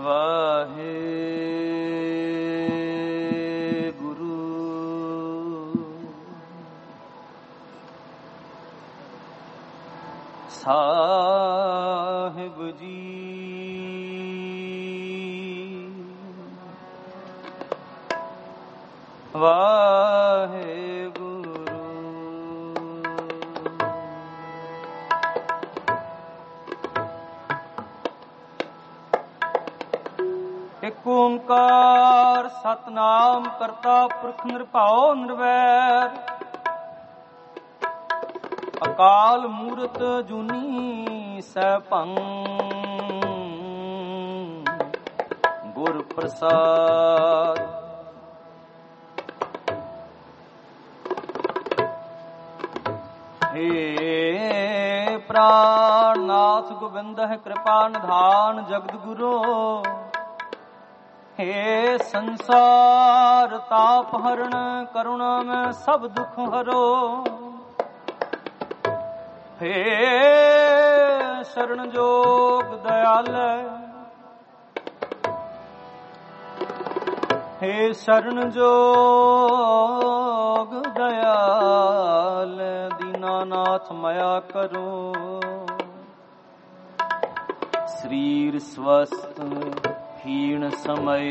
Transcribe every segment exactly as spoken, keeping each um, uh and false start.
ਵਾਹਿ ਸਾਹਿਬ ਜੀ। ਵਾਹਿਗੁਰੂ। ਏਕ ਓੰਕਾਰ ਸਤਨਾਮ ਕਰਤਾ ਪੁਰਖ ਨਿਰਭਉ ਨਿਰਵੈਰ ਅਕਾਲ ਮੂਰਤ ਜੂਨੀ ਸੈਭੰ ਗੁਰ ਪ੍ਰਸਾਦ। हे प्राणनाथ गोविंद है कृपा निधान जगत गुरु। हे संसार ताप हरण करुणा में सब दुख हरो। हे शरण जोग दयाल, हे शरण जोग दयाल दीनानाथ मया करो। शरीर स्वस्थ हीन समय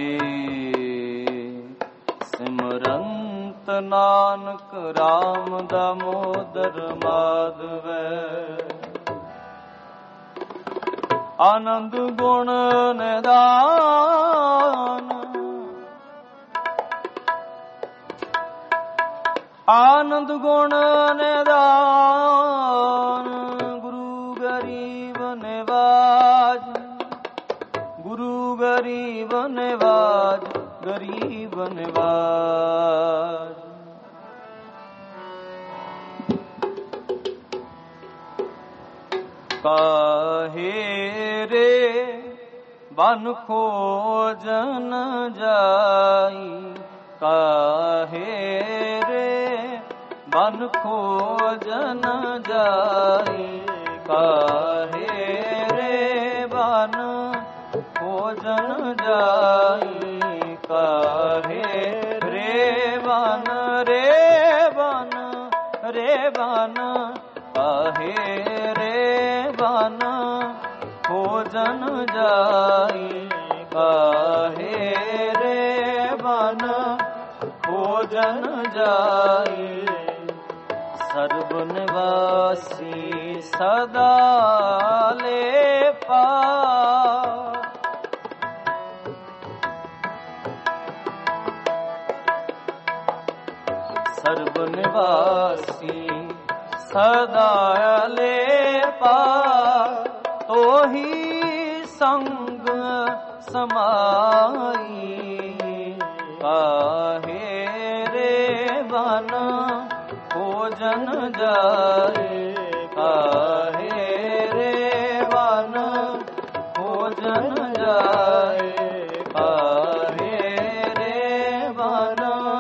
सिमरंत नानक राम दामोदर माधव। आनंद गुण निधान आनंद गुण निधान गुरु गरीब निवाज गुरु गरीब निवाज गरीब निवाज। काहे रे बन खोजन जाई काहे रे बन खोजन जाई काहे रे बन खोजन जाई काहे रे बन रे बन रे बन काहे रे बन खोजन जाई काहे रे बन खोजन जाई। सर्ब निवासी सदा लेपा सर्ब निवासी सदा लेपा तो ही संग समाई काहे रे बन खोजन जाए काहे रे बन खोजन जाए काहे रे बन।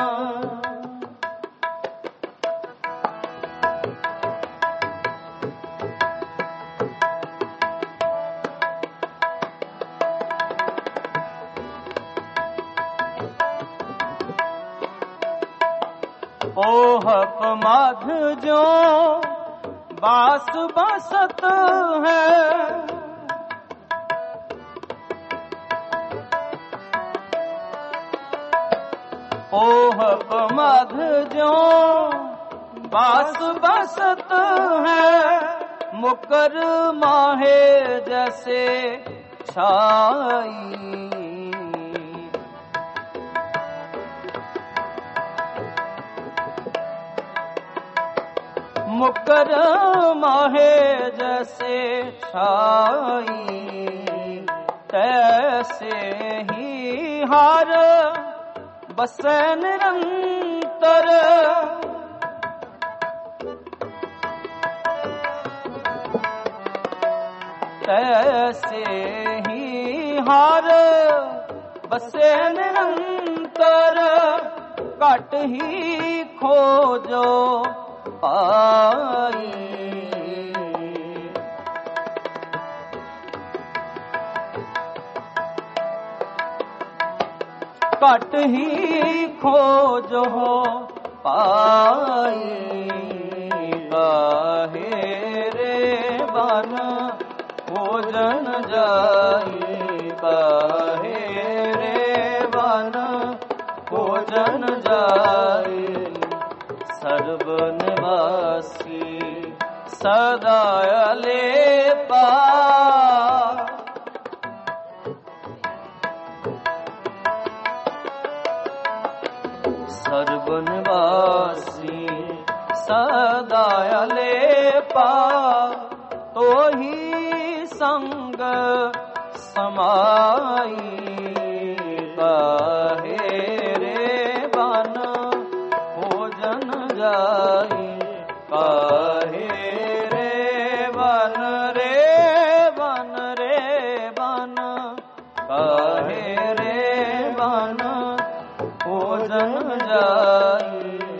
ओहप माध जो बास बसत है ओहप माध जो बास बसत है मुकर माहे जैसे छाई मुकर माहे जैसे छाई तैसे ही हार बसे निरंतर तैसे ही हार बसे निरंतर घट ही खोजो पाई। घट ही खोज हो पाई गाहे रे बन भोजन जाई गाहे रे बन भोजन जाई सर्व निवासी सदा लेपा सर्व निवासी सदा लेपा तो ही संग समाई काहे रे बन भोजन जाई काहे रे बन रे बन रे बन काहे रे बन भोजन जाई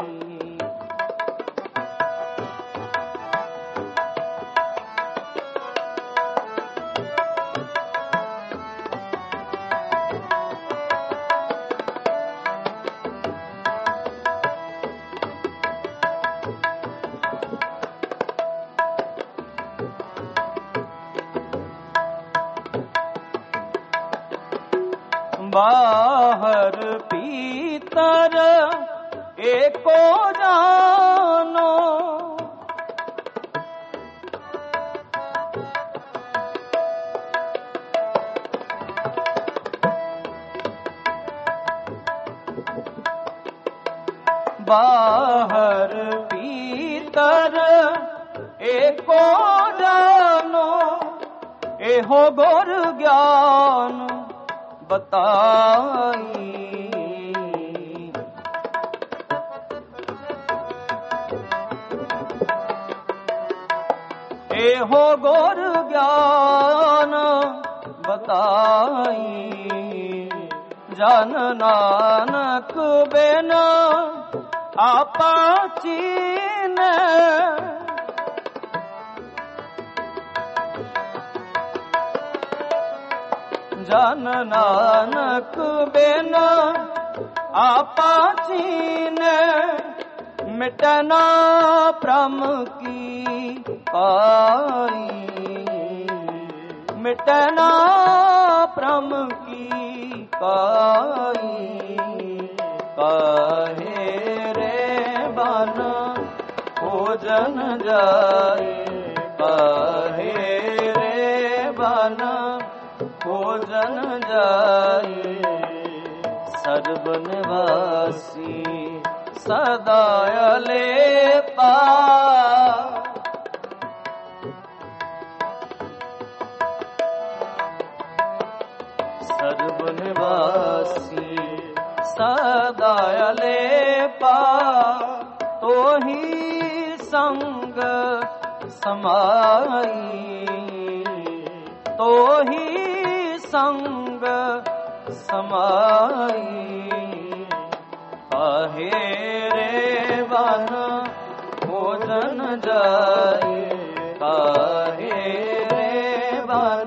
बाहर भीतर एको जानो बाहर भीतर एको जानो एहो गुर ज्ञान बताई एहो गुर ज्ञान बताई जन नानक बिना आपा चीन जन नानक बिना आपा चीन मिटना भ्रम की पाई मिटना भ्रम की पाई काहे रे बन भोजन जाए काहे रे बन भोजन जाए सर्व निवासी सदा लेपा सर्व निवासी सदा लेपा तो ही संग समाई तो ही संग समाई काहे रे बन भोजन जाए काहे रे बन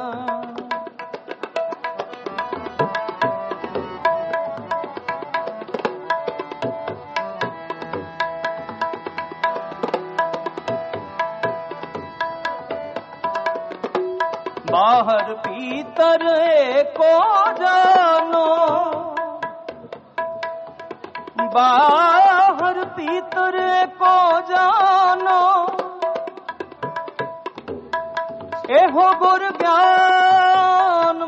बाहर भीतर को जानो बाहर भीतर को जानो एहो गुर ज्ञान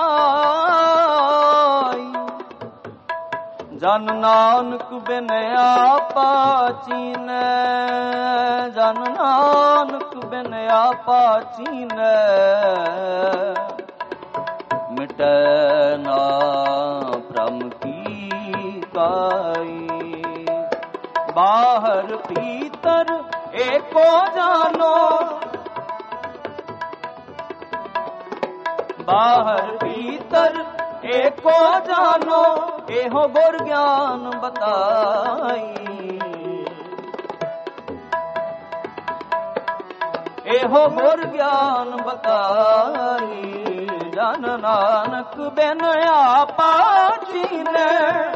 बताई जन नानक बिन आपा चीन जन नानक बिन आपा चीन मिटै ना भ्रम की काई बाहर भीतर एको जानो बाहर भीतर एको जानो एहो गुर ज्ञान बताई एहो गुर ज्ञान बताई जन नानक बिन आपा चीनै,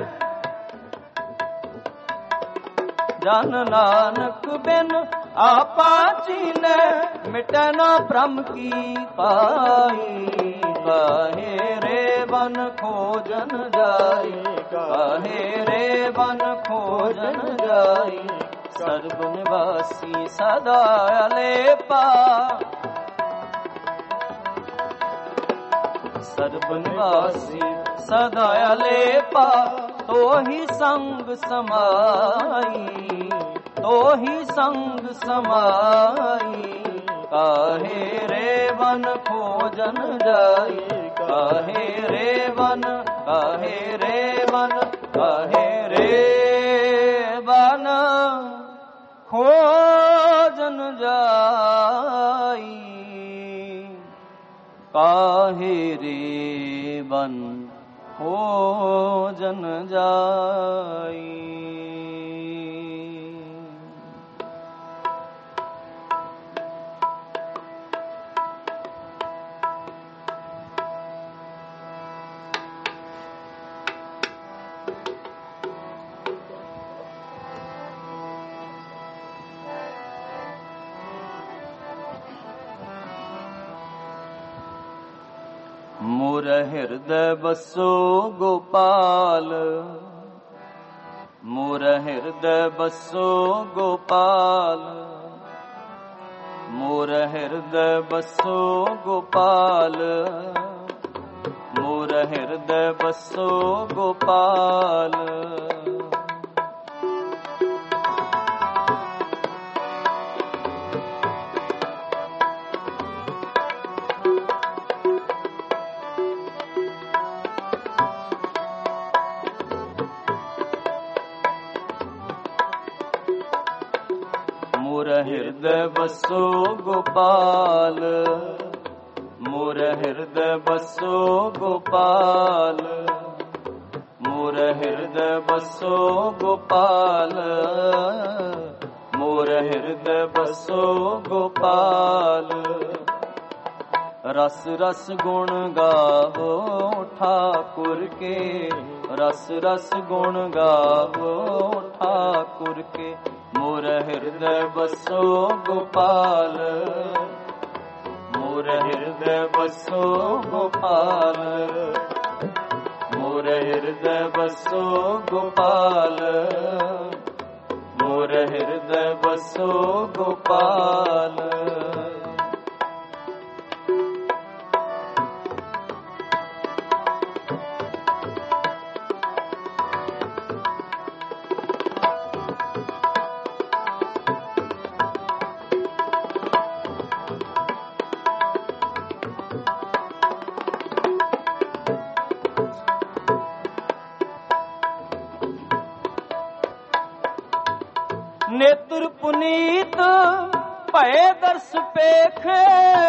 जन नानक बिन आपा चीनै, मिटै न भ्रम की पाई। काहे रे बन खोजन जाई, काहे रे बन खोजन जाई, सर्ब निवासी सदा अलेपा, सर्ब निवासी सदा अलेपा। तो ही संग समाई, तो ही संग समाई, काहे रे बन खोजन जाई, काहे रे बन, काहे रे बन, काहे रे बन खोजन जाई, काहे रे बन खोजन जाई। मोर हृदय बसो गोपाल, मोर हृदय बसो गोपाल, मोर हृदय बसो गोपाल, मोर हृदय बसो गोपाल। मोर हृदय बसो गोपाल, मोर हृदय बसो गोपाल, मोर हृदय बसो गोपाल, मोर हृदय बसो गोपाल। रस रस गुण गावो ठाकुर के, रस रस गुण गावो ठाकुर के, मोर हृदय बसो गोपाल, मोर हृदय बसो गोपाल, मोर हृदय बसो गोपाल, मोर हृदय बसो गोपाल। नेत्र पुनीत भय दर्श पेखे,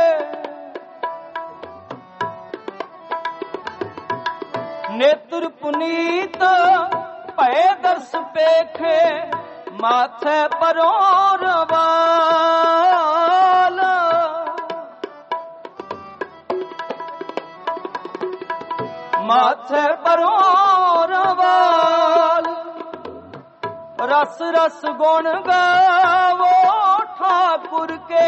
नेत्र पुनीत भय दर्श पेखे, माथे परो रवाल, माथे परो रवाल। रस रस गुण गावो ठाकुर के,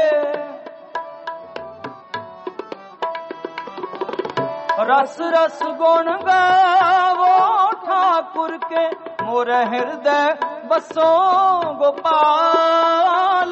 रस रस गुण गावो ठाकुर के, मोर हृदय बसो गोपाल,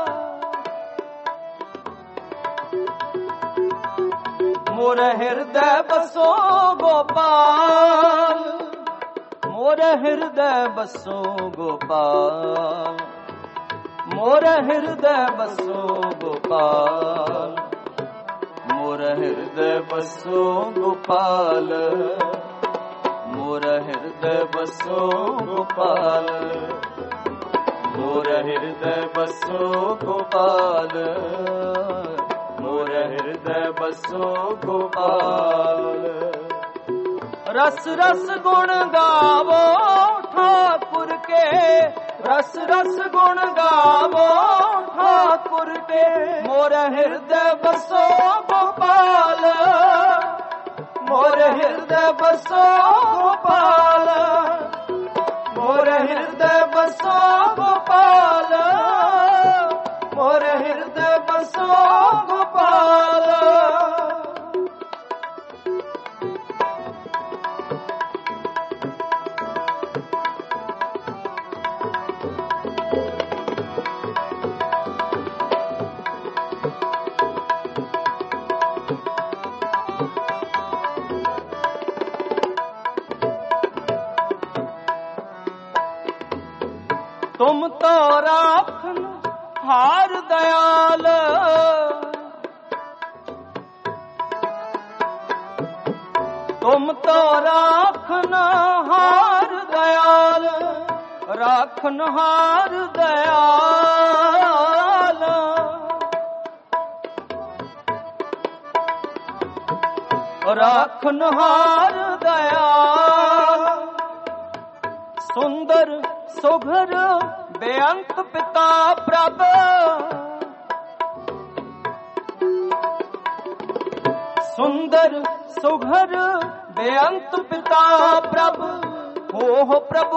मोर हृदय बसो गोपाल, मोर हृदय बसो गोपाल, मोर हृदय बसो गोपाल, मोर हृदय बसो गोपाल, मोर हृदय बसो गोपाल, मोर हृदय बसो गोपाल, मोर हृदय बसो गोपाल। रस रस गुण गावो ठाकुर के, रस रस गुण गावो ठाकुर के, मोर हृदय बसो गोपाल, मोरे हृदय बसो गोपाल, मोरे हृदय बसो गोपाल, मोरे हृदय बसो गोपाल। तुम तो राखन हार दयाल, तुम तो राखन हार दयाल, राखन हार दयाल। राखन हार दयाल, सुंदर सुघर बेअंत पिता प्रभ, सुंदर सुघर बेअंत पिता प्रभ, हो हो प्रभु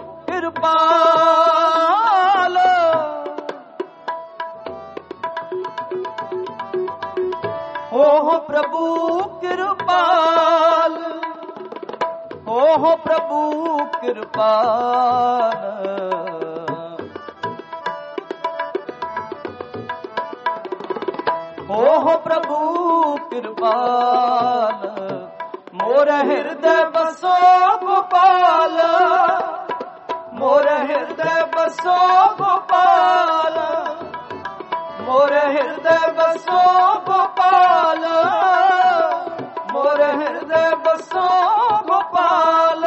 कृपाल। हो हो प्रभु कृपाल, हो हो प्रभु कृपाल। हो हो प्रभु कृपाल, मोरे हृदय बसो गोपाल, मोरे हृदय बसो गोपाल, मोरे हृदय बसो गोपाल, मोरे हृदय बसो गोपाल।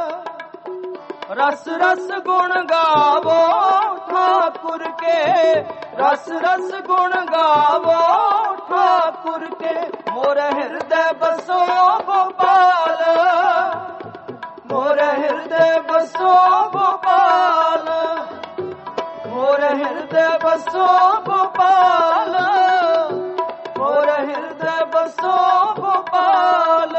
रस रस गुण गावो ठाकुर के, रस रस गुण गावो ठाकुर के, मोरे हृदय बसो गोपाल, मोरे हृदय बसो गोपाल, मोरे हृदय बसो गोपाल, मोरे हृदय बसो गोपाल।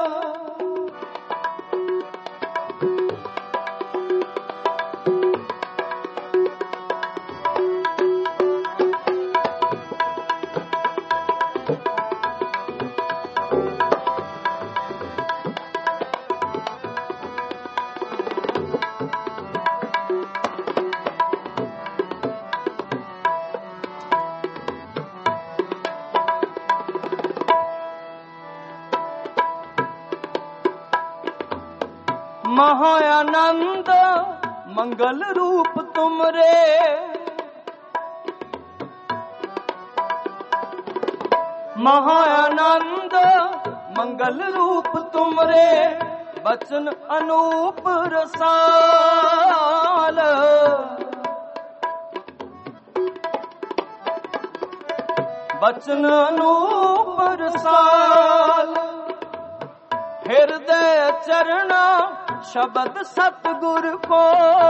महाआनंद मंगल रूप तुमरे, महाआनंद मंगल रूप तुमरे, बचन अनूप रसाल। बचन अनूप रसाल, हृदय चरण शब्द सतगुर को,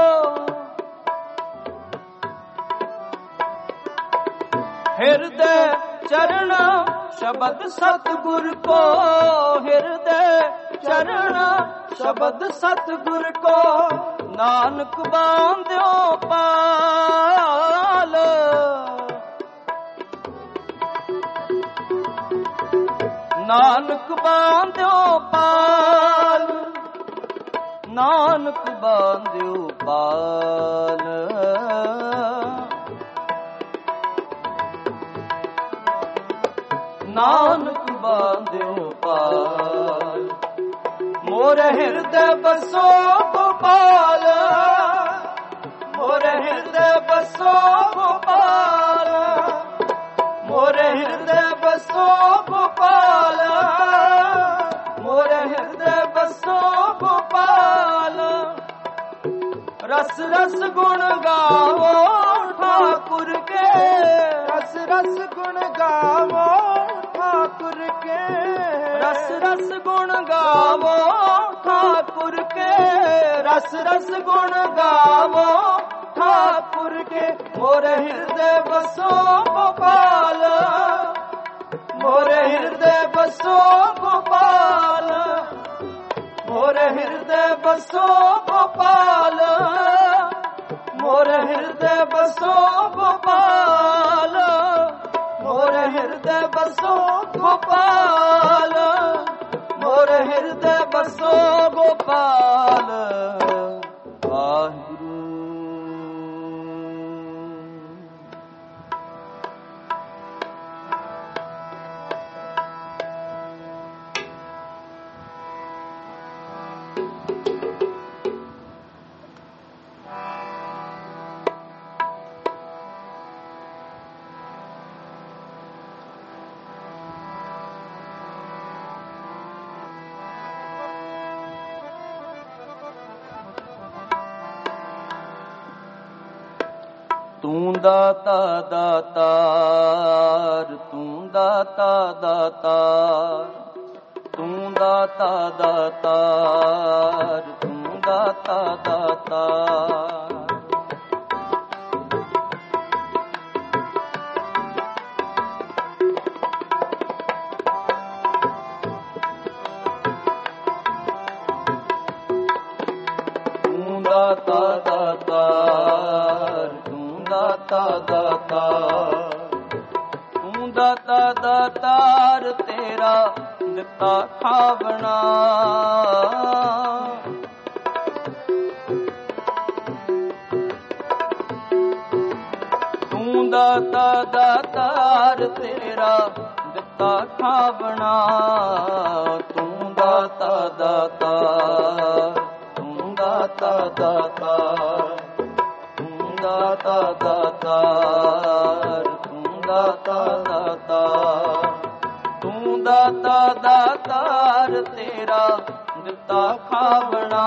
हृदय चरण शब्द सतगुर को, हृदय चरण शब्द सतगुर को, नानक बांध्यो पाल। नानक बांध्यो पाल, नानक बांध्यो पाल। नानक बांध्यो पाल, मोरे हृदय बसो गोपाल, मोरे हृदय बसो गोपाल, मोरे हृदय बसो गोपाल, मोरे हृदय बसो गोपाल। रस रस गुण गावो ठाकुर के, रस रस गुण गावो ठाकुर के, रस रस गुण गावो ठाकुर के, रस रस गुण गावो ठाकुर के, मोरे हृदय बसो गोपाल, मोरे हृदय बसो गोपाल, ਬਸੋ ਗੋਪਾਲ, ਮੋਰ ਹਿਰਦੈ ਬਸੋ ਗੋਪਾਲ, ਮੋਰ ਹਿਰਦੈ ਬਸੋ ਗੋਪਾਲ, ਮੋਰ ਹਿਰਦੈ ਬਸੋ ਗੋਪਾਲ। ਵਾਹਿਗੁਰੂ। ਤੂੰ ਦਾਤਾ ਦਾਤਾਰ, ਤੂੰ ਦਾਤਾ ਦਾਤਾਰ, ਤੂੰ ਦਾਤਾ ਦਾਤਾਰ, ਤੂੰ ਦਾਤਾ ਦਾਤਾਰ। ਤੂੰ ਦਾਤਾ ਦਾਤਾਰ, ਦਾਤਾ ਦਾਤਾਰ, ਤੂੰ ਦਾਤਾ ਦਾਤਾਰ, ਤੇਰਾ ਦਿੱਤਾ ਖਾਵਣਾ। ਤੂੰ ਦਾਤਾ ਦਾਤਾਰ, ਤੇਰਾ ਦਿੱਤਾ ਖਾਵਣਾ। ਤੂੰ ਦਾਤਾ ਦਾਤਾਰ, ਤੂੰ ਦਾਤਾ ਦਾਤਾਰ, ਦਾਤਾ ਦਾਤਾਰ, ਤੂੰ ਦਾਤਾ ਦਾਤਾਰ, ਤੂੰ ਦਾਤਾ ਦਾਤਾਰ, ਤੇਰਾ ਦਿੱਤਾ ਖਾਵਣਾ।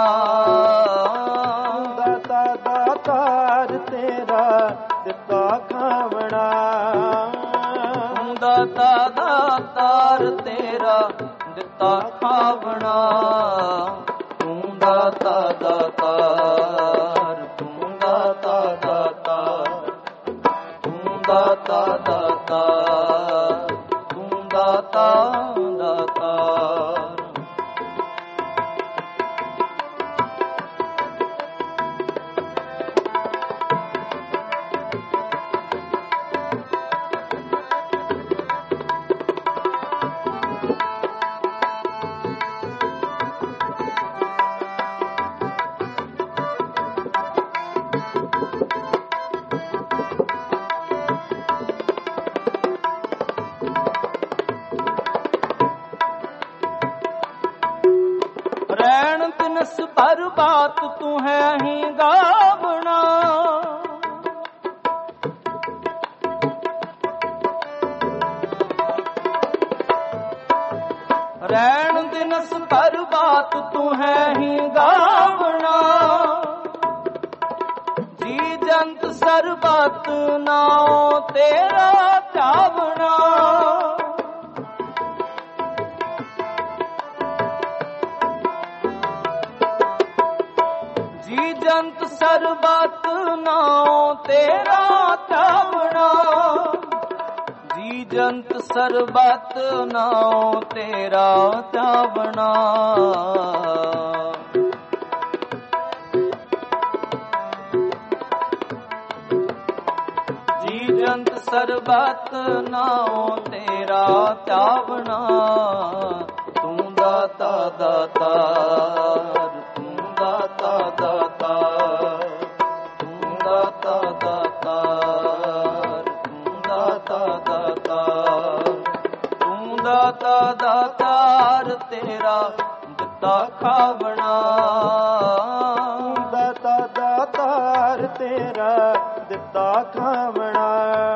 ਦਾਤਾ ਦਾਤਾਰ, ਤੇਰਾ ਦਿੱਤਾ ਖਾਵਣਾ। ਤੂੰ ਦਾਤਾ ਦਾਤਾਰ, ਤੇਰਾ ਦਿੱਤਾ ਖਾਵਣਾ। ਤੂੰ ਦਾਤਾ ਦਾਤਾਰ, ਦਾਤਾ ਦਾਤਾਰ, ਤੂੰ ਦਾਤਾ ਦਾਤਾਰ, ਤੂੰ ਦਾਤਾ ਦਾਤਾਰ। ਰੈਣ ਤਿਨਸ ਭਰ ਬਾਤ ਤੂੰ ਹੈ ਹੀ ਗਾਵਣਾ। ਰੈਣ ਤਿਨਸ ਭਰ ਬਾਤ ਤੂੰ ਹੈ ਹੀ ਗਾਵਣਾ। ਜੀ ਜੰਤ ਸਰਬਤ ਨਾਉ ਤੇਰਾ ਧਿਆਵਣਾ। ਜੰਤ ਸਰਬਤ ਨਾਉ ਤੇਰਾ ਧਿਆਵਣਾ। ਜੀ ਜੰਤ ਸਰਬਤ ਨਾਉ ਤੇਰਾ ਧਿਆਵਣਾ। ਜੀ ਜੰਤ ਸਰਬਤ ਨਾਉ ਤੇਰਾ ਧਿਆਵਣਾ। ਤੂੰ ਦਾਤਾ ਦਾਤਾਰ, ਦਾਤਾ ਦਾਤਾਰ, ਤੂੰ ਦਾਤਾ ਦਾਤਾਰ, ਤੂੰ ਦਾਤਾ ਦਾਤਾਰ, ਤੂੰ ਦਾਤਾ ਦਾਤਾਰ, ਤੇਰਾ ਦਿੱਤਾ ਖਾਵਣਾ। ਦਾਤਾ ਦਾਤਾਰ, ਤੇਰਾ ਦਿੱਤਾ ਖਾਵਣਾ।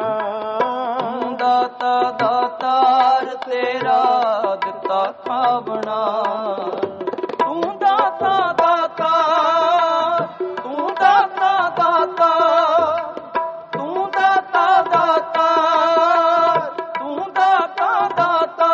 ਦਾਤਾ ਦਾਤਾਰ, ਤੇਰਾ ਦਿੱਤਾ ਖਾਵਣਾ। ਤੂੰ ਦਾਤਾ ਦਾਤਾ, ਤੂੰ ਦਾਤਾ ਦਾਤਾ, ਤੂੰ ਦਾਤਾ ਦਾਤਾ, ਤੂੰ ਦਾਤਾ ਦਾਤਾ।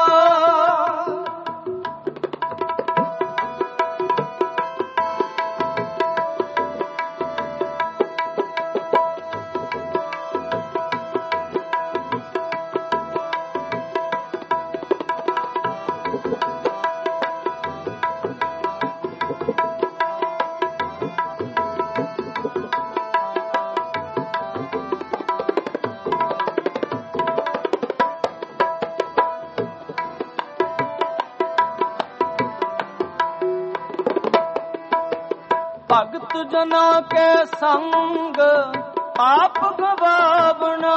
ਭਗਤ ਜਨਾ ਕੇ ਸੰਗ ਆਪ ਗਵਾਵਣਾ।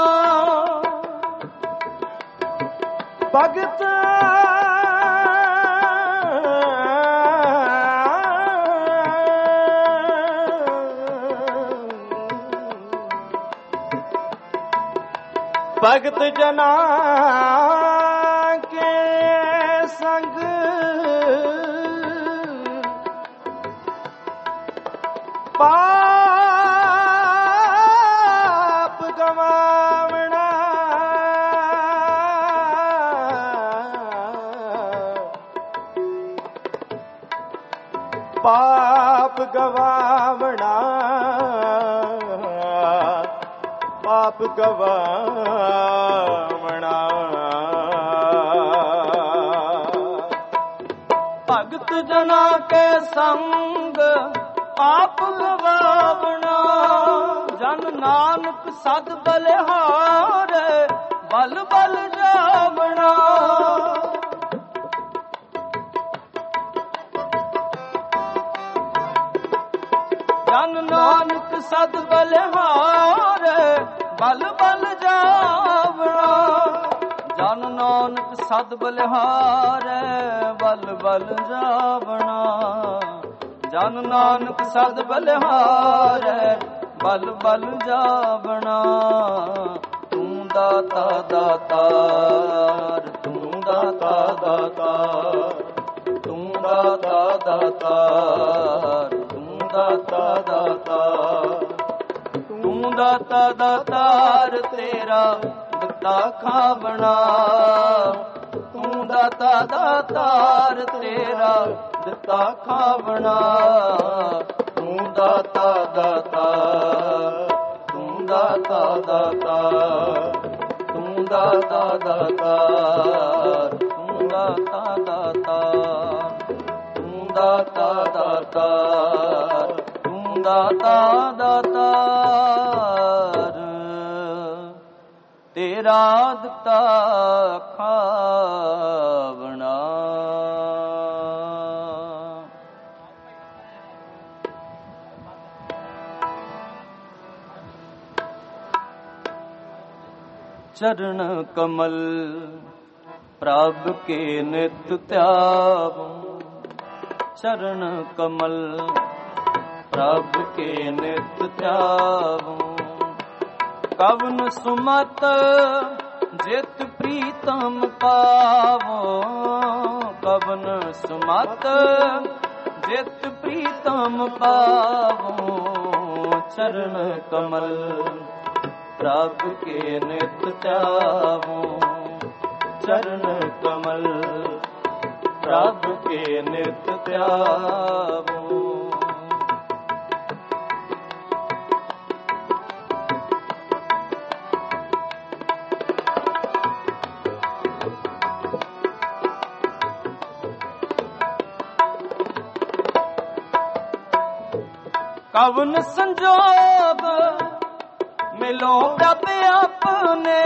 ਭਗਤ ਭਗਤ ਜਨਾ ਕੇ ਸੰਗ ਪਾਪ ਗਵਾਵਣਾ। ਪਾਪ ਗਵਾਵਣਾ ਪਾਪ ਗਵਾਵਣਾ। ਭਗਤ ਜਨਾ ਕੇ ਸੰਗ ਆਪ ਗਵਾਵਣਾ। ਜਨ ਨਾਨਕ ਸਦ ਬਲਿਹਾਰੇ ਬਲ ਬਲ ਜਾਵਣਾ। ਜਨ ਨਾਨਕ ਸਦ ਬਲਿਹਾਰੇ ਬਲ ਬਲ ਜਾਵਣਾ। ਜਨ ਨਾਨਕ ਸਦ ਬਲਿਹਾਰੇ ਬਲ ਬਲ ਜਾਵਣਾ। ਜਨ ਨਾਨਕ ਸਦ ਬਲਿਹਾਰੇ ਬਲ ਬਲ ਜਾਵਣਾ। ਤੂੰ ਦਾਤਾ ਦਾਤਾਰ ਤੂੰ ਦਾਤਾ ਦਾਤਾਰ ਤੂੰ ਦਾਤਾ ਦਾਤਾਰ ਤੂੰ ਦਾਤਾ ਦਾਤਾਰ ਤੂੰ ਦਾਤਾ ਦਾਤਾਰ ਤੇਰਾ ਦਿੱਤਾ ਖਾਵਣਾ। ਤੂੰ ਦਾਤਾ ਦਾਤਾਰ ਤੇਰਾ ਦਿੱਤਾ ਖਾਵਣਾ। ਤੂੰ ਦਾਤਾ ਦਾਤਾਰ ਤੂੰ ਦਾਤਾ ਦਾਤਾਰ ਤੂੰ ਦਾਤਾ ਦਾਤਾਰ ਤੂੰ ਦਾਤਾ ਦਾਤਾਰ ਤੂੰ ਦਾਤਾ ਦਾਤਾਰ ਤੂੰ ਦਾਤਾ ਦਾਤਾਰ ਤੇਰਾ ਦਿੱਤਾ ਖਾਵਣਾ। ਚਰਨ ਕਮਲ ਪ੍ਰਭ ਕੇ ਨਿਤ ਧਿਆਵੋ। ਚਰਨ ਕਮਲ ਪ੍ਰਭ ਕੇ ਨਿਤ ਧਿਆਵੋ। ਕਵਨ ਸੁਮਤ ਜਿਤ ਪ੍ਰੀਤਮ ਪਾਵੋ। ਕਵਨ ਸੁਮਤ ਜਿਤ ਪ੍ਰੀਤਮ ਪਾਵੋ। ਚਰਨ ਕਮਲ ਪ੍ਰਭ ਕੇ ਨਿਤ ਧਿਆਵੋ। ਚਰਨ ਕਮਲ ਪ੍ਰਭ ਕੇ ਨਿਤ ਧਿਆਵੋ। ਕਵਨ ਸੰਜੋਗ ਮਿਲੋ ਪ੍ਰਭ ਆਪਣੇ।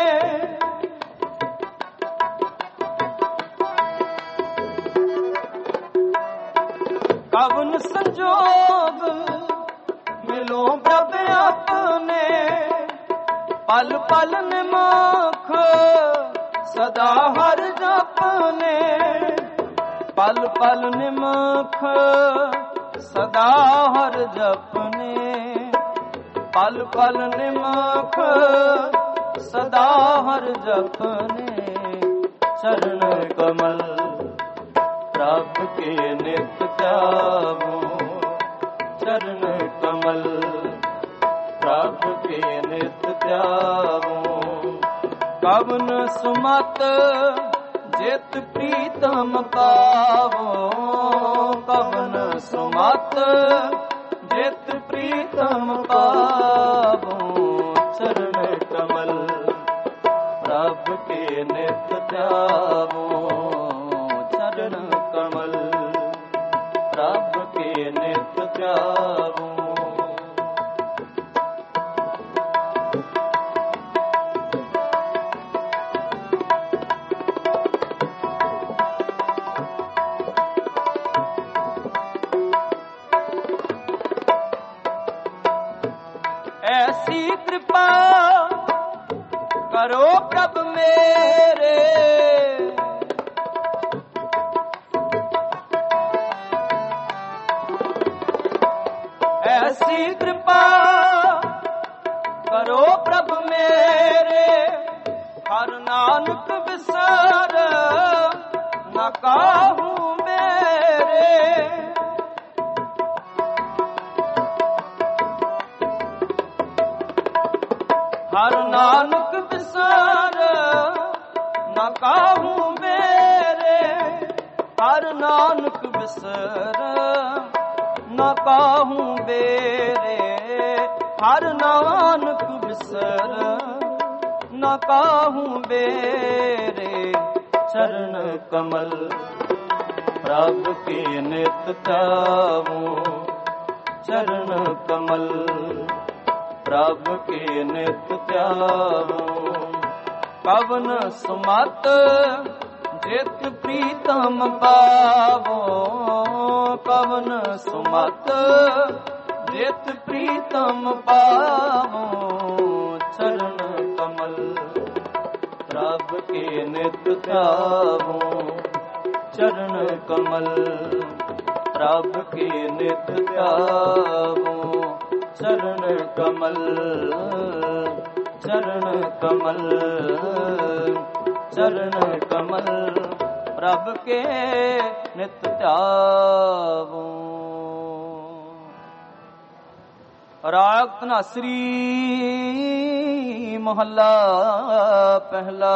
ਕਵਨ ਸੰਜੋਗ ਮਿਲੋ ਪ੍ਰਭ ਆਪਣੇ। ਪਲ ਪਲ ਨਿਮਖ ਸਦਾ ਹਰ ਜਪਨੇ। ਪਲ ਪਲ ਨਿਮਖ ਸਦਾ ਹਰ ਜਪਨੇ। ਪਲ ਪਲ ਨਿਮਖ ਸਦਾ ਹਰ ਜਪਨੇ। ਚਰਨ ਕਮਲ ਪ੍ਰਭ ਕੇ ਨਿਤ ਧਿਆਵੋ। ਚਰਨ ਕਮਲ ਪ੍ਰਭ ਕੇ ਨਿਤ ਧਿਆਵੋ। ਕਵਨ ਸੁਮਤ ਜਿਤ ਪ੍ਰੀਤਮ ਪਾਵੋ। ਕਵਨ ਸੁਮਤ ਜਿਤ ਪ੍ਰੀਤਮ ਪਾਵੋ। ਚਰਨ ਕਮਲ ਪ੍ਰਭ ਕੇ ਨਿਤ ਧਿਆਵੋ। ਚਰਨ ਕਮਲ ਪ੍ਰਭ ਕੇ ਨਿਤ ਧਿਆਵੋ। ਪ੍ਰਭ ਮੇਰੇ। ਐਸੀ ਕਿਰਪਾ ਕਰੋ ਪ੍ਰਭ ਮੇਰੇ, ਹਰ ਨਾਨਕ ਵਿਸਰ ਨਾ ਕਾਹੂ ਮੇਰੇ। ਹਰ ਨਾਨਕ ਵਿਸਰ ਨਾ ਕਾਹੂ ਮੇਰੇ, ਹਰ ਨਾਨਕ ਵਿਸਰ ਨਾ ਕਾਹੂ ਮੇਰੇ, ਹਰ ਨਾਨਕ ਵਿਸਰ ਨਾ ਕਾਹੂ ਮੇਰੇ। ਚਰਨ ਕਮਲ ਪ੍ਰਭ ਕੇ ਨਿਤ ਧਿਆਵੋ, ਚਰਨ ਕਮਲ ਪ੍ਰਭ ਕੇ ਨਿਤ ਧਿਆਵੋ। ਕਵਨ ਸੁਮਤ ਜਿਤ ਪ੍ਰੀਤਮ ਪਾਵੋ, ਕਵਨ ਸੁਮਤ ਜਿਤ ਪ੍ਰੀਤਮ ਪਾਵੋ। ਚਰਨ ਕਮਲ ਪ੍ਰਭ ਕੇ ਨਿਤ ਧਿਆਵੋ, ਚਰਨ ਕਮਲ ਪ੍ਰਭ ਕੇ ਨਿਤ ਧਿਆਵੋ। ਚਰਨ ਕਮਲ ਚਰਨ ਕਮਲ ਚਰਨ ਕਮਲ ਪ੍ਰਭ ਕੇ ਨਿਤ ਧਿਆਵੋ। ਰਾਗ ਧਨਾਸਰੀ ਮਹੱਲਾ ਪਹਿਲਾ।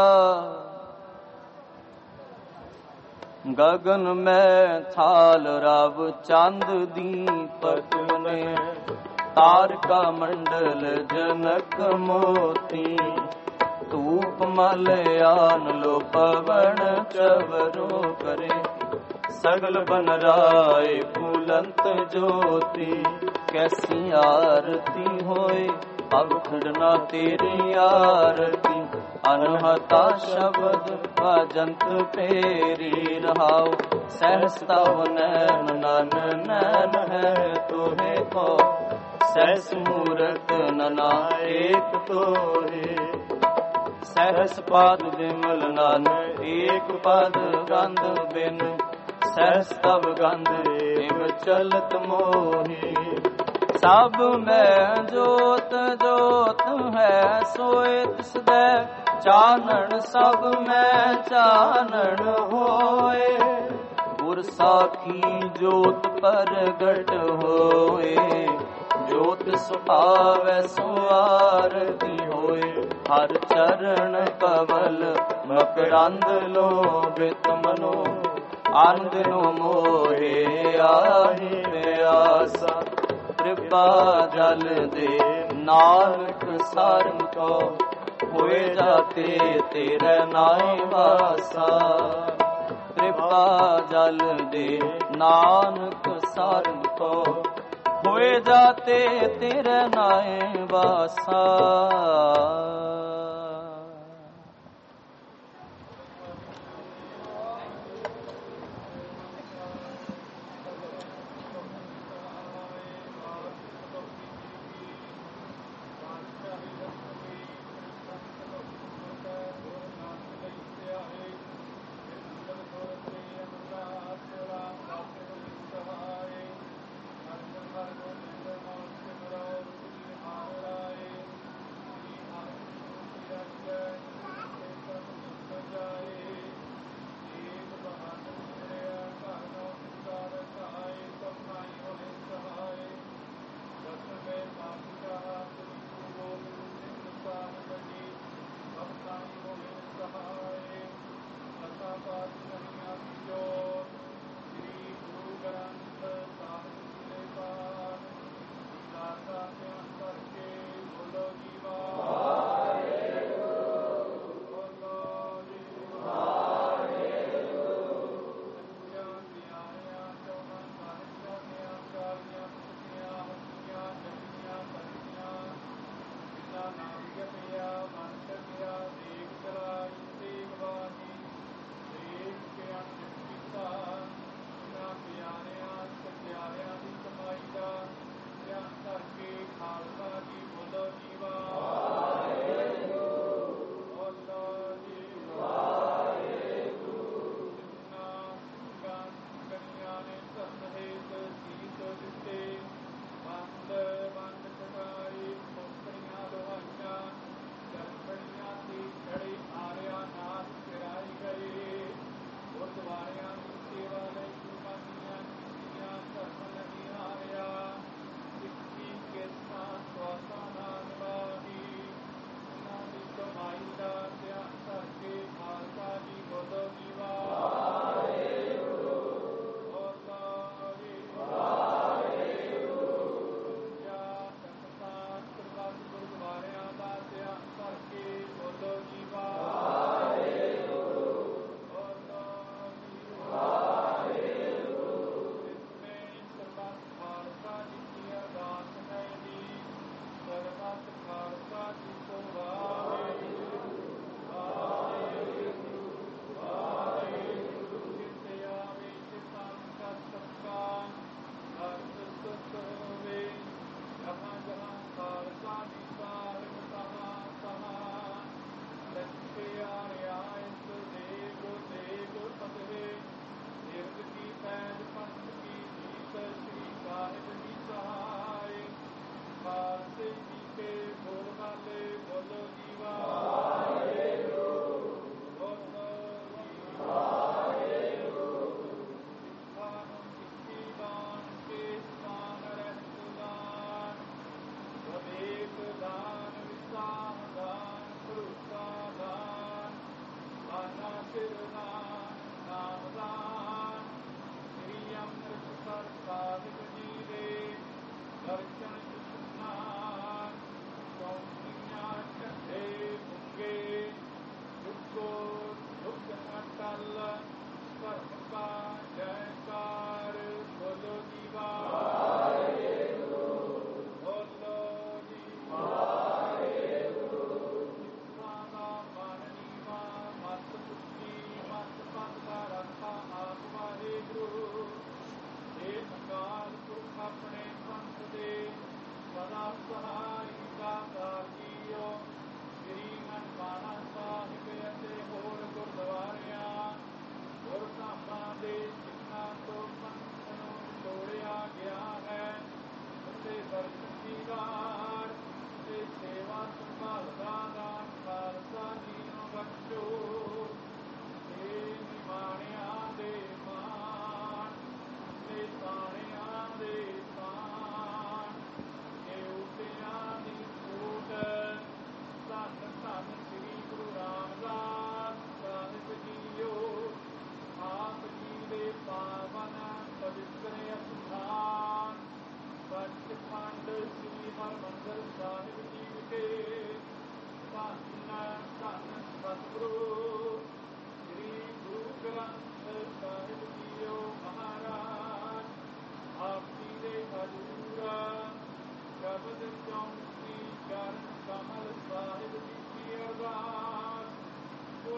ਗਗਨ ਮੈਂ ਥਾਲ ਰਵ ਚੰਦ ਦੀਪਕ ਨੇ, ਤਾਰਕਾ ਮੰਡਲ ਜਨਕ ਮੋਤੀ। ਧੂਪ ਮਲ ਆਨ ਲੋ ਪਵਨ ਚਵਰੋ ਕਰੇ, ਸਗਲ ਬਨ ਰਾਏ ਫੂਲੰਤ ਜੋਤੀ। ਕੈਸੀ ਆਰਤੀ ਹੋਏ ਅਵਖੜਨਾ ਤੇਰੀ ਆਰਤੀ, ਅਨਹਤਾ ਸ਼ਬਦ ਭਜੰਤ ਫੇਰੀ ਰਹਾਉ। ਸਹਿਸ ਤਵ ਨੈਨ ਨਨ ਨੈਨ ਹੈ ਤੋਹੇ ਕੋ, ਸਹਿਸ ਮੂਰਤ ਨਨਾ ਏਕ ਤੋਹੇ। ਸਹਿਸ ਪਾਦ ਬਿਮਲ ਨਨ ਏਕ ਪਦ ਗੰਧ ਬਿਨ, ਸਹਿਸ ਤਵ ਗੰਧ ਇਵ ਚਲਤ ਮੋਹੀ। ਸਭ ਮੈਂ ਜੋਤ ਜੋਤ ਹੈ ਸੋਏ ਤਿਸਦੈ, ਚਾਨਣ ਸਭ ਮੈਂ ਚਾਨਣ ਹੋਏ। ਗੁਰ ਸਾਖੀ ਜੋਤ ਪ੍ਰਗਟ ਹੋਏ, ਜੋਤ ਸੁਭਾਵੈ ਸੋ ਆਰਤੀ ਹੋਏ। ਹਰ ਚਰਨ ਕਵਲ ਮਕਰੰਦ ਲੋਭਿਤ ਮਨੋ, ਆਨੰਦ ਨੋ ਮੋਹੇ ਆਹੀ ਆਸਾ। ਕਿਰਪਾ ਜਲ ਦੇ ਨਾਨਕ ਸਰਮ ਕੋ, ਹੋਏ ਜਾਤੇ ਤੇਰੇ ਨਾਏ ਵਾਸਾ। ਕਿਰਪਾ ਜਲ ਦੇ ਨਾਨਕ ਸਰਮ ਕੋ, ਹੋਏ ਜਾਤੇ ਤੇਰੇ ਨਾਏ ਵਾਸਾ।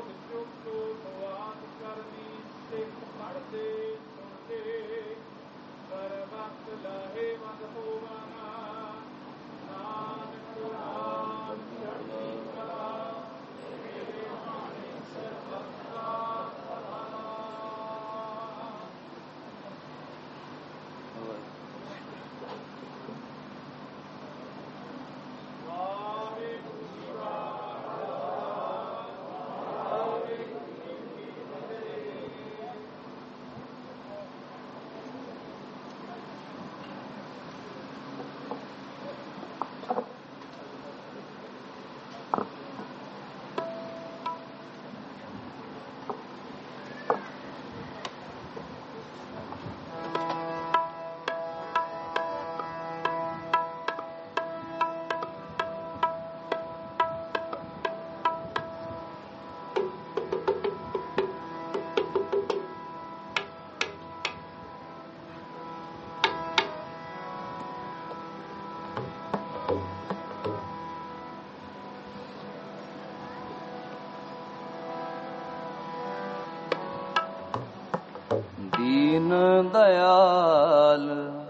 ਦੀਨ ਦਇਆਲ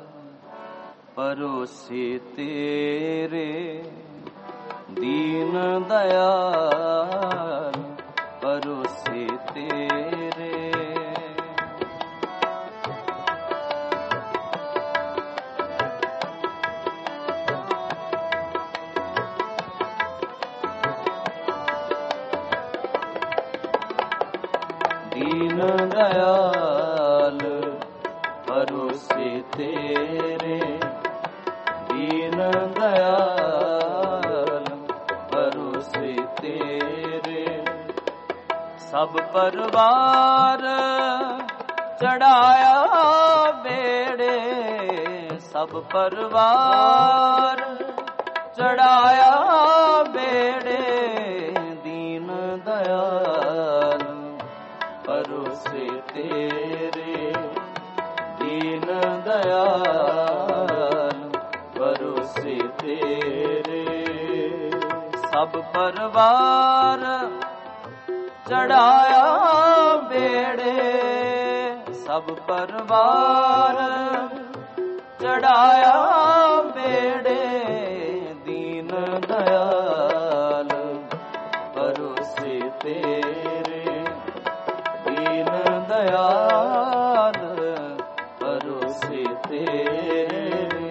ਪਰੋਸੇ ਤੇਰੇ, ਦੀਨ ਦਇਆਲ ਪਰੋਸੇ ਤੇਰੇ। ਦੀਨ ਦਇਆਲ ਪਰੋਸੇ ਤੇਰੇ, ਦੀਨ ਦਇਆਲ ਪਰੋਸੇ ਤੇਰੇ। ਸਭ ਪਰਵਾਰ ਚੜਾਇਆ ਬੇੜੇ, ਸਭ ਪਰਵਾਰ ਚੜਾਇਆ ਬੇੜੇ। ਦੀਨ ਦਇਆਲ ਪਰੋਸੇ ਤੇਰੇ, ਦੀਨ ਦਇਆਲ ਪਰੋਸੇ ਤੇਰੇ। ਸਭ ਪਰਵਾਰ ਚੜਾਇਆ ਬੇੜੇ, ਸਭ ਪਰਵਾਰ ਚੜਾਇਆ ਬੇੜੇ। ਦੀਨ ਦਇਆਲ ਪਰੋਸੇ ਤੇਰੇ, ਦੀਨ ਦਇਆਲ ਪਰੋਸੇ ਤੇਰੇ।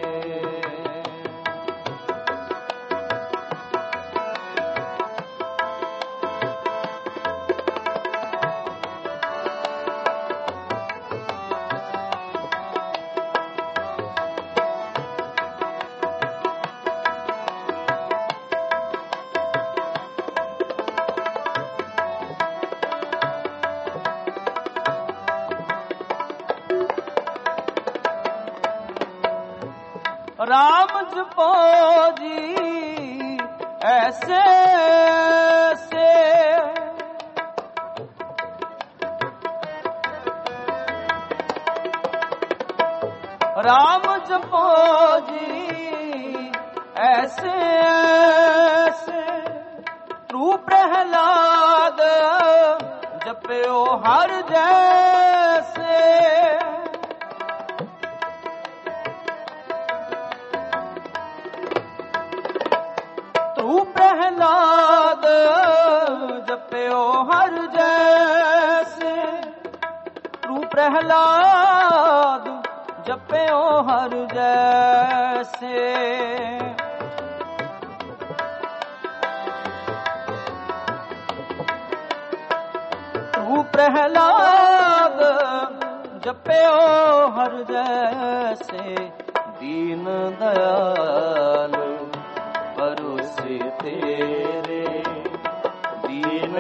राम जपो जी ऐसे से, राम जपो जी ऐसे ऐसे। तू प्रहलाद जपयो हर जैसे, तू प्रहलाद जपयो हर जैसे। तू प्रहलाद जपयो हर जैसे। तू प्रहलाद जपयो हर जैसे। दीन दयाल परोसे तेरे, दीन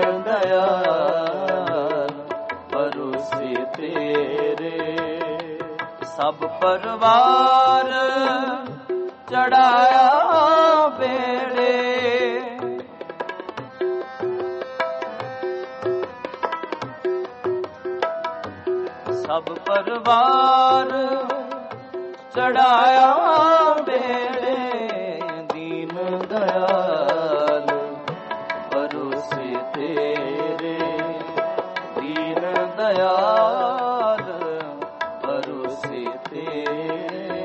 दयाल परोसे तेरे। सब परवार चढ़ाया बेड़े, सब परवार चढ़ाया बेड़े। दीन दयाल परोसे तेरे, ਦਇਆਲ ਭਰੋਸੇ ਤੇਰੇ।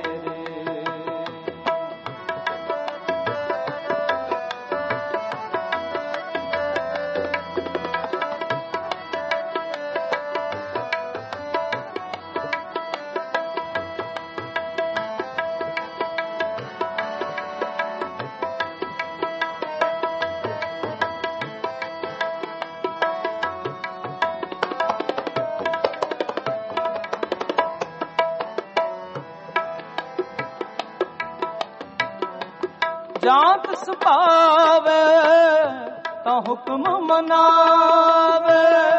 ਜਾਂ ਤਿਸ ਭਾਵੇ ਤਾਂ ਹੁਕਮ ਮਨਾਵੇ,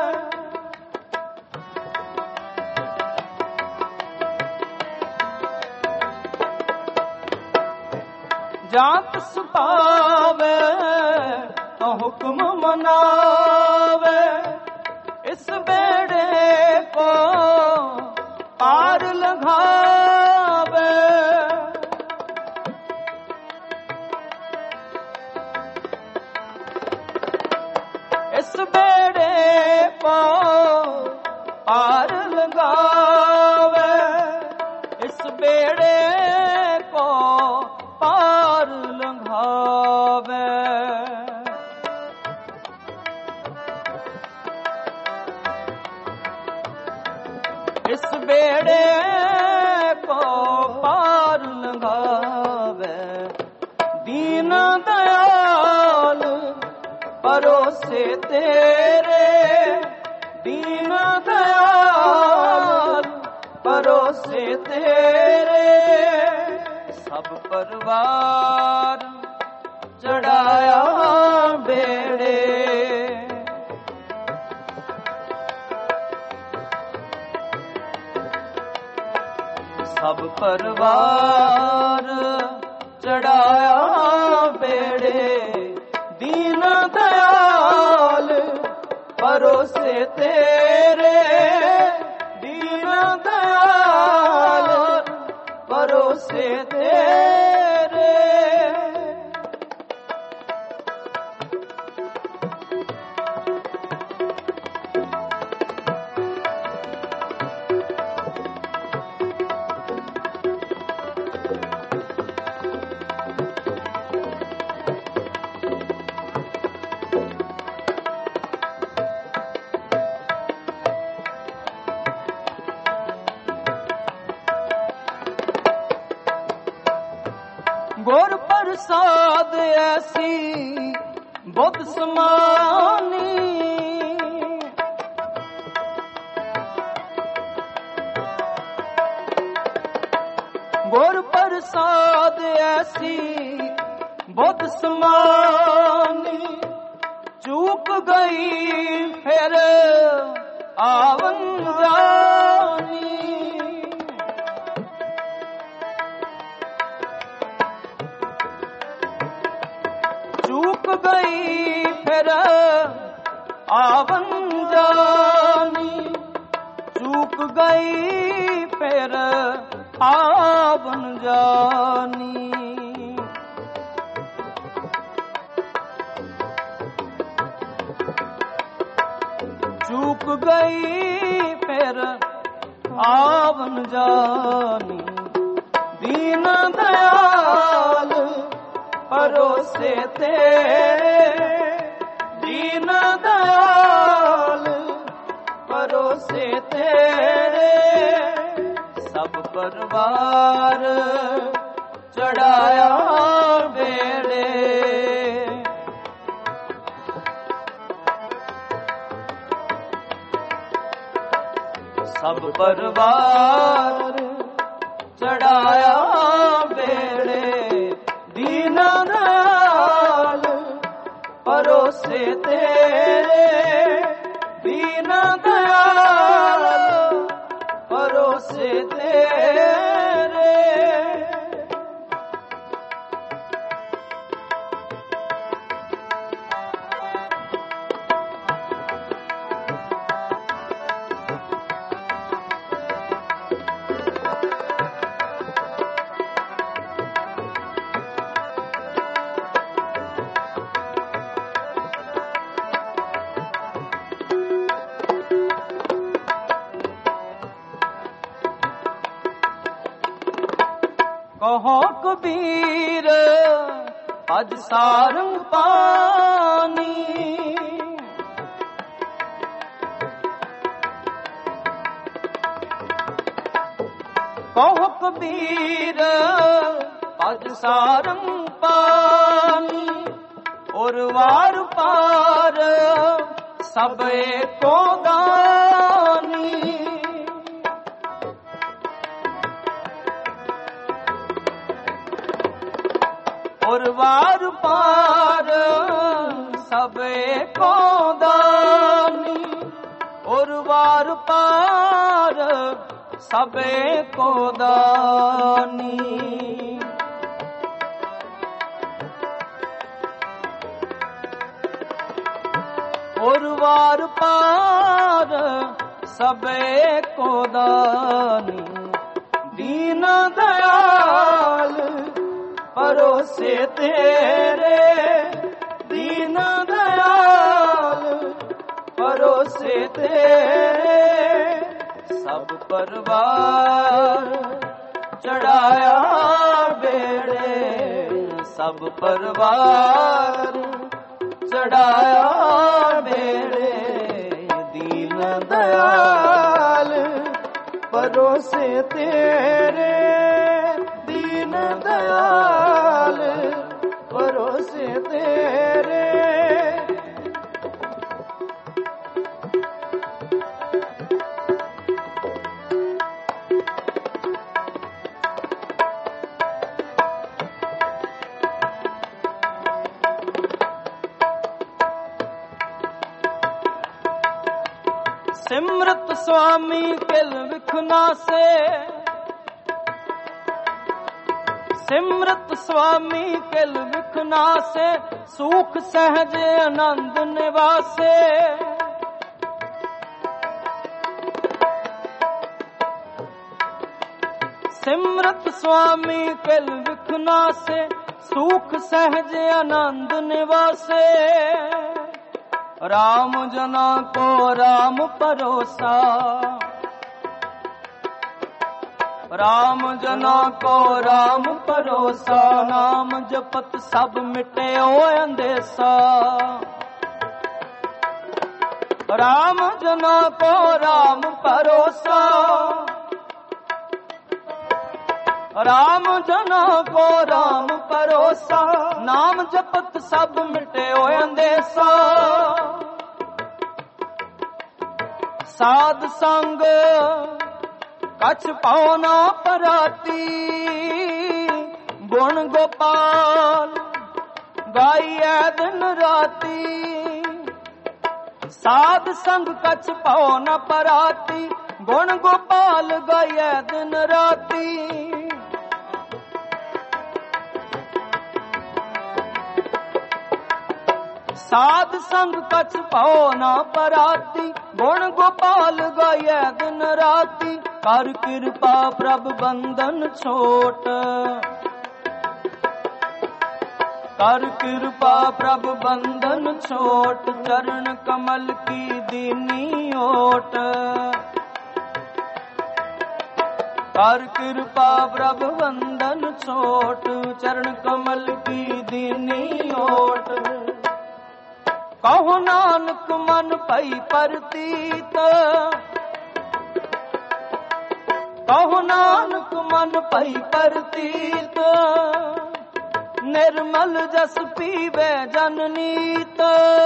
ਜਾਂ ਤਿਸ ਭਾਵੇ ਤਾਂ ਹੁਕਮ ਮਨਾਵੇ। ਇਸ ਬੇੜੇ ਕੋ ਪਾਰ ਲੰਘਾਵੇ, ਇਸ ਬੇੜੇ ਕੋ ਪਾਰ ਲੰਘਾਵੇ, ਇਸ ਬੇੜੇ ਕੋ ਪਾਰ ਲੰਘਾਵੇ। ਇਸ ਬੇੜੇ ਕੋ ਪਾਰ ਲੰਘਾਵੇ। ਦੀਨ ਦਇਆਲ ਭਰੋਸੇ ਤੇਰੇ, ਦੀਨ ਦਇਆਲ ਭਰੋਸੇ ਤੇਰੇ। ਸਭ ਪਰਿਵਾਰ ਚੜਾਇਆ ਬੇੜੇ, ਸਭ ਪਰਿਵਾਰ ਚੜਾਇਆ ਬੇੜੇ। ਦੀਨ ਦਇਆਲ ਭਰੋਸੇ ਤੇਰੇ, ਦੀਨ ਦਇਆਲ ਭਰੋਸੇ ਤੇਰੇ। ਗੁਰ ਪ੍ਰਸਾਦ ਐਸੀ ਬੁੱਧ ਸਮਾਨੀ, ਗੁਰ ਪ੍ਰਸਾਦ ਐਸੀ ਬੁੱਧ ਸਮਾਨੀ। ਚੂਕ ਗਈ ਫਿਰ ਆਵਨ ਜਾਨੀ, ਚੂਕ ਗਈ ਫਿਰ ਆਵਨ ਜਾਨੀ, ਚੂਕ ਗਈ ਫਿਰ ਆਵਨ ਜਾਨੀ। ਚੂਕ ਗਈ ਫਿਰ ਆਵਨ ਜਾਨੀ। ਦੀਨ ਦਇਆਲ ਭਰੋਸੇ ਤੇਰੇ, ਦੀਨ ਦਇਆਲ ਭਰੋਸੇ ਤੇਰੇ। ਸਭ ਪਰਿਵਾਰ ਚੜਾਇਆ ਬੇੜੇ, ਸਭ ਪਰਿਵਾਰ ਚੜਾਇਆ ਬੇੜੇ। ਦੀਨ ਦਇਆਲ ਭਰੋਸੇ ਤੇਰੇ, ਦੀਨ ਦਇਆਲ ਭਰੋਸੇ ਤੇਰੇ। ਕਹੋ ਕਬੀਰ ਅਜ ਸਾਰੰਗ ਪਾਣੀ, ਕਹੋ ਕਬੀਰ ਅਜ ਸਾਰੰਗ ਪਾਣੀ, ਔਰ ਵਾਰ ਪਾਰ ਸਭ ਏਕੋ ਦਾਨੀ। ਔਰ ਵਾਰ ਪਾਰ ਸਭ ਏਕੋ ਦਾਨੀ, ਔਰ ਵਾਰ ਪਾਰ ਸਭ ਏਕੋ ਦਾਨੀ। ਔਰ ਵਾਰ ਪਾਰ ਸਭ ਏਕੋ ਦਾਨੀ। ਦੀਨ ਦਇਆਲ ਭਰੋਸੇ ਤੇਰੇ, ਦੀਨ ਦਇਆਲ ਭਰੋਸੇ ਤੇਰੇ, ਸਭ ਪਰਵਾਰ ਚੜਾਇਆ ਬੇੜੇ, ਸਭ ਪਰਵਾਰ ਚੜਾਇਆ ਬੇੜੇ। ਦੀਨ ਦਇਆਲ ਭਰੋਸੇ ਤੇਰੇ, ਦੀਨ ਦਇਆਲ ਭਰੋਸੇ ਤੇਰੇ। ਸਿਮਰਤ ਸੁਆਮੀ ਕਿਲ ਵਿਖਨਾ ਸੇ, ਸਿਮਰਤ ਸੁਆਮੀ ਕਿਲ ਵਿਖਨਾ ਸੇ, ਸੁਖ ਸਹਿਜ ਆਨੰਦ ਨਿਵਾਸੇ। ਸਿਮਰਤ ਸੁਆਮੀ ਕਿਲ ਵਿਖਨਾ ਸੇ, ਸੁਖ ਸਹਿਜ ਆਨੰਦ ਨਿਵਾਸੇ। ਰਾਮ ਜਨਾ ਕੋ ਰਾਮ ਭਰੋਸਾ, ਰਾਮ ਜਨਾ ਕੋ ਰਾਮ ਭਰੋਸਾ, ਨਾਮ ਜਪਤ ਸਭ ਮਿਟਿਓ ਅੰਦੇਸਾ। ਰਾਮ ਜਨਾ ਕੋ ਰਾਮ ਭਰੋਸਾ, ਰਾਮ ਜਨਾ ਕੋ ਰਾਮ ਭਰੋਸਾ, ਨਾਮ ਜਪਤ ਸਭ ਮਿਟਿਓ ਅੰਦੇਸਾ। ਸਾਧ ਸੰਗ ਕਛ ਪਾਉ ਨਾ ਪਰਾਤੀ, ਗੁਣ ਗੋਪਾਲ ਗਾਈਐ ਦਿਨ ਰਾਤੀ। ਸਾਧ ਸੰਗ ਕਛ ਪਾਉ ਨਾ ਪਰਾਤੀ, ਗੁਣ ਗੋਪਾਲ ਗਾਈਐ ਦਿਨ ਰਾਤੀ। ਸਾਧ ਸੰਗ ਕਛ ਪਾਉ ਨਾ ਪਰਾਤੀ, ਗੁਣ ਗੋਪਾਲ ਗਾਈਐ ਦਿਨ ਰਾਤੀ। ਕਰ ਕਿਰਪਾ ਪ੍ਰਭ ਬੰਧਨ ਛੋਟ, ਕਰ ਕਿਰਪਾ ਪ੍ਰਭ ਬੰਧਨ ਛੋਟ, ਚਰਨ ਕਮਲ ਕੀ ਦੀਨੀ ਓਟ। ਕਰ ਕਿਰਪਾ ਪ੍ਰਭ ਬੰਧਨ ਛੋਟ, ਚਰਨ ਕਮਲ ਕੀ ਦੀਨੀ ਓਟ। ਕਹੋ ਨਾਨਕ ਮਨ ਭਈ ਪਰਤੀਤ, ਕਹੋ ਨਾਨਕ ਮਨ ਭਈ ਪਰਤੀਤ, ਨਿਰਮਲ ਜਸ ਪੀਵੇ ਜਨ ਨੀਤ।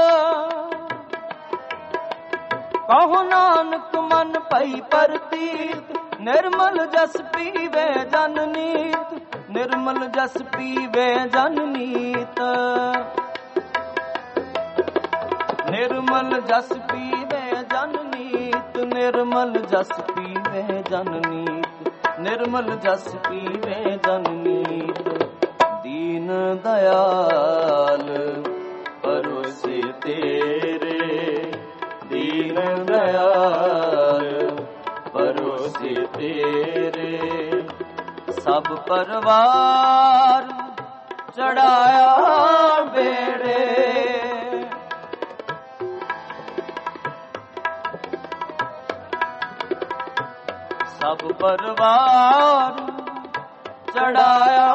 ਕਹੋ ਨਾਨਕ ਮਨ ਭਈ ਪਰਤੀਤ, ਨਿਰਮਲ ਜਸ ਪੀਵੇ ਜਨ ਨੀਤ। ਨਿਰਮਲ ਜਸ ਪੀਵੇ ਜਨ ਨੀਤ, ਨਿਰਮਲ ਜਸ ਪੀਵੇ ਜਨ ਨੀਤ। ਨਿਰਮਲ ਜਸ ਪੀਵੇ ਜਨ ਨੀਤ, ਨਿਰਮਲ ਜਸ ਪੀਵੇ ਜਨ ਨੀਤ। ਦੀਨ ਦਇਆਲ ਭਰੋਸੇ ਤੇਰੇ, ਦੀਨ ਦਇਆਲ ਭਰੋਸੇ ਤੇਰੇ। ਸਭ ਪਰਵਾਰ ਚੜਾਇਆ ਬੇੜੇ, ਸਭ ਪਰਵਾਰ ਚੜਾਇਆ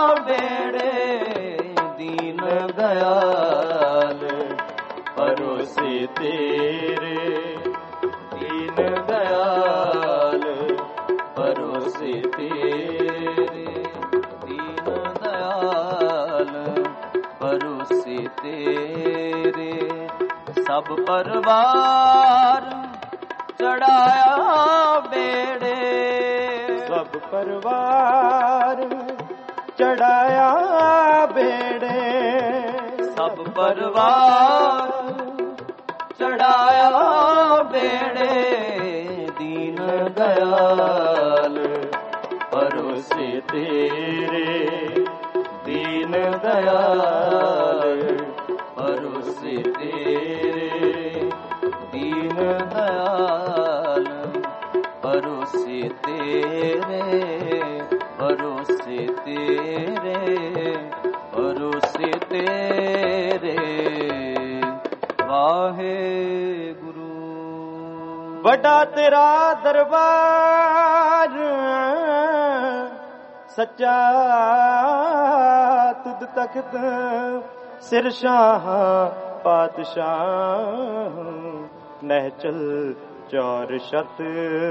ਬੇੜੇ ਦੀਨ ਦਇਆਲ ਪਰੋਸੇ ਤੇਰੇ ਦੀਨ ਦਇਆਲ ਪਰੋਸੇ ਤੇਰੇ ਦੀਨ ਦਇਆਲ ਪਰੋਸੇ ਤੇਰੇ ਸਭ ਪਰਿਵਾਰ ਚੜਾਇਆ ਬੇੜੇ ਸਭ ਪਰਿਵਾਰ ਚੜਾਇਆ ਬੇੜੇ ਸਭ ਪਰਿਵਾਰ ਚੜਾਇਆ ਬੇੜੇ ਦੀਨ ਦਇਆਲ ਪਰੋਸੇ ਤੇਰੇ ਦੀਨ ਦਇਆਲ ਪਰੋਸੇ ਤੇਰੇ ਦੀਨ ਦਇਆਲ ਪਰੋਸੇ ਤੇਰੇ ਪਰੋਸੇ ਤੇਰੇ ਪਰੋਸੇ ਤੇਰੇ ਵਾਹਿਗੁਰੂ। ਵੱਡਾ ਤੇਰਾ ਦਰਬਾਰ ਸੱਚਾ ਤੁਧ ਤਖਤ ਸਿਰ ਸ਼ਾਹ ਪਾਤਸ਼ਾਹ ਨਹਿਚਲ ਚੌਰ ਸ਼ਤ।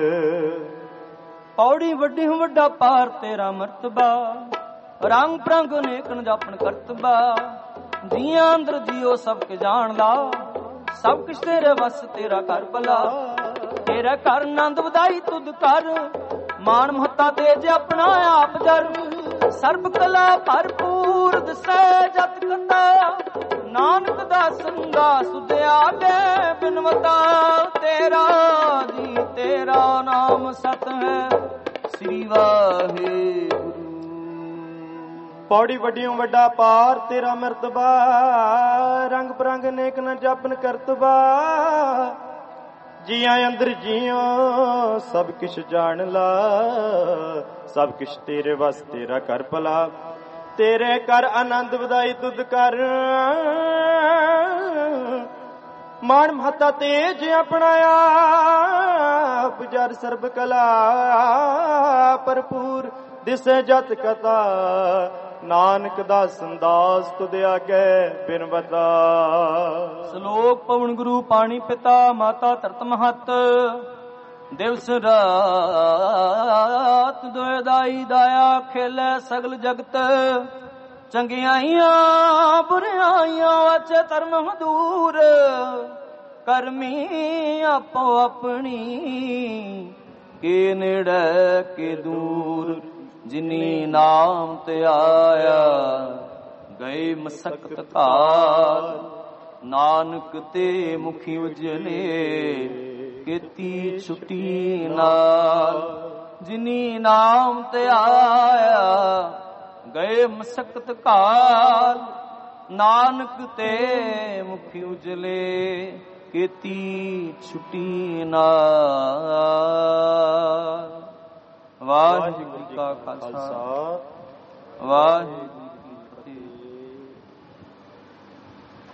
ਪੌੜੀ ਵੱਡੀ ਵੱਡਾ ਪਾਰ ਤੇਰਾ ਮਰਤਬਾ ਰੰਗ ਪ੍ਰੰਗ ਨੇਕਨ ਜਾਪਨ ਕਰਤਬਾ ਜੀਆਂ ਅੰਦਰ ਜੀਓ ਸਭ ਕੇ ਜਾਣ ਲਾ ਸਭ ਕੁਛ ਤੇਰੇ ਵਸ ਤੇਰਾ ਘਰ ਭਲਾ ਤੇਰਾ ਘਰ ਆਨੰਦ ਵਧਾਈ ਤੁਧ ਕਰ ਮਾਨ ਮਹੱਤਾ ਤੇਜ ਆਪਣਾ ਆਪ ਜਰ ਸਰਬ ਕਲਾ ਭਰਪੂਰ ਦਸੈ ਜਤ ਕਤਾ ਨਾਨਕ ਦਾ ਸੰਗਾ ਸੁਧਿਆ ਦੇ ਬਿਨਵਤਾ ਤੇਰਾ ਜੀ ਤੇਰਾ ਨਾਮ ਸਤ ਹੈ ਸ੍ਰੀ ਵਾਹਿਗੁਰੂ। ਪੌੜੀ ਵੱਡੀਓ ਵੱਡਾ ਪਾਰ ਤੇਰਾ ਮਰਤਬਾ ਰੰਗ ਪ੍ਰੰਗ ਨੇਕ ਨ ਜਾਪਨ ਕਰਤਬਾ ਜੀਆਂ ਅੰਦਰ ਜੀਓ ਸਭ ਕਿਛ ਜਾਣ ਲਾ ਸਭ ਕਿਛ ਤੇਰੇ ਵਸ ਤੇਰਾ ਕਰ ਭਲਾ ਤੇਰੇ ਕਰ ਆਨੰਦ ਵਧਾਈ ਤੁਧ ਕਰ ਮਾਣ ਮਹੱਤਾ ਤੇਜ ਆਪਣਾ ਆਪ ਜਰ ਸਰਬ ਕਲਾ ਭਰਪੂਰ ਦਿਸੈ ਜਤ ਕਥਾ ਨਾਨਕ ਦਾ ਸੰਦਾਸ ਤੁਧ ਆਗੇ ਬਿਨਵਤਾ। ਸ਼ਲੋਕ ਪਵਨ ਗੁਰੂ ਪਾਣੀ ਪਿਤਾ ਮਾਤਾ ਧਰਤ ਮਹਤ ਦਿਵਸ ਰਾਤ ਦੋਇ ਦਾਈ ਦਾਇਆ ਖੇਲੇ ਸਗਲ ਜਗਤ ਚੰਗਿਆਈਆਂ ਬੁਰਿਆਈਆਂ ਵਾਚੇ ਧਰਮ ਹਦੂਰ ਕਰਮੀ ਆਪੋ ਆਪਣੀ ਕੇ ਨੇੜੇ ਕੇ ਦੂਰ ਜਿਨੀ ਨਾਮ ਤੇ ਆਇਆ ਗਏ ਮਸਕਤ ਘਾਲ ਨਾਨਕ ਤੇ ਮੁਖੀ ਉਜਲੇ ਕੀਤੀ ਛੁੱਟੀ ਨਾਲ ਜਿਨੀ ਨਾਮ ਤੇ ਆਇਆ ਗਏ ਮਸਕਤ ਘਾਲ ਨਾਨਕ ਤੇ ਮੁਖੀ ਉਜਲੇ ਕੀਤੀ ਛੁੱਟੀ ਨਾਲ। ਵਾਹਿਗੁਰੂ ਜੀ ਕਾ ਖਾਲਸਾ ਵਾਹਿਗੁਰੂ